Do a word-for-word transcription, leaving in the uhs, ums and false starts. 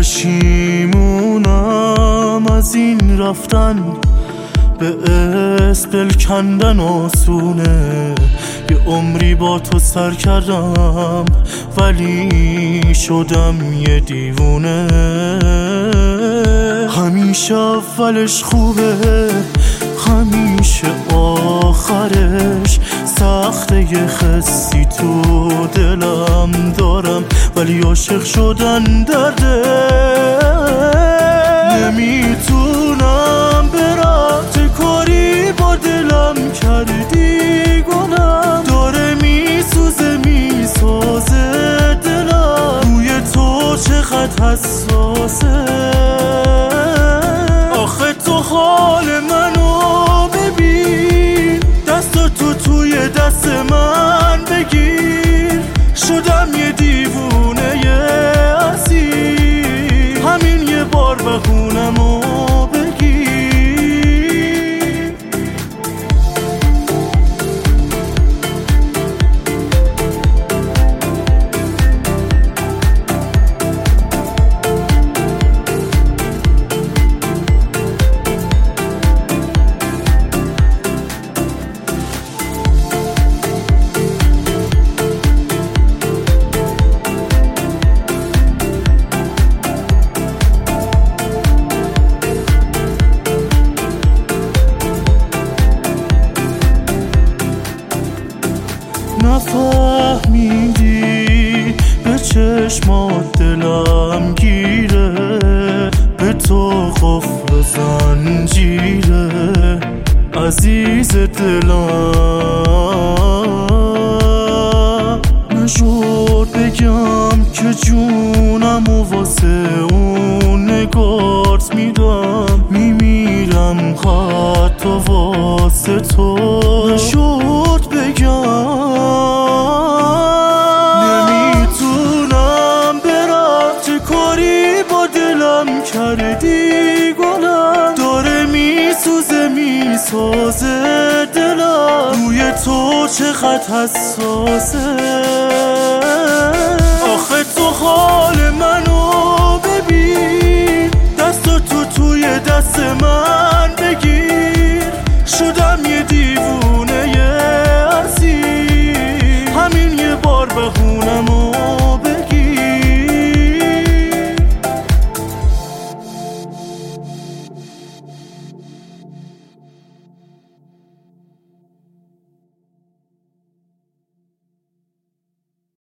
پشیمونم از این رفتن، به اسم دل کندن آسونه. یه عمری با تو سر کردم ولی شدم یه دیوونه. همیشه اولش خوبه، همیشه آخرش سخته. یه خسی تو دلم دارم ولی عاشق شدن درده. نمیتونم برات کاری با دلم کردی گناه. داره میسوزه میسازه دلم، روی تو چقدر حساسه. آخه تو حال منو ببین، دست تو توی دست من بگیر. شدم یه دیوونه یه اسیر، همین یه بار بهونمو بگیر. نفهمیدی به چشمات دلم گیره، به تو قفل و زنجیره. عزیز دلم نشد بگم که جونم و واسه اون نگارت میدم. میمیرم حتی واسه تو، نشد بگم. نمیتونم برم چه کاری با دلم کردی گناه. داره میسوزه میسازه دلم، روی تو چقدر حساسه. آخه تو حال منو ببین، دست تو توی دست من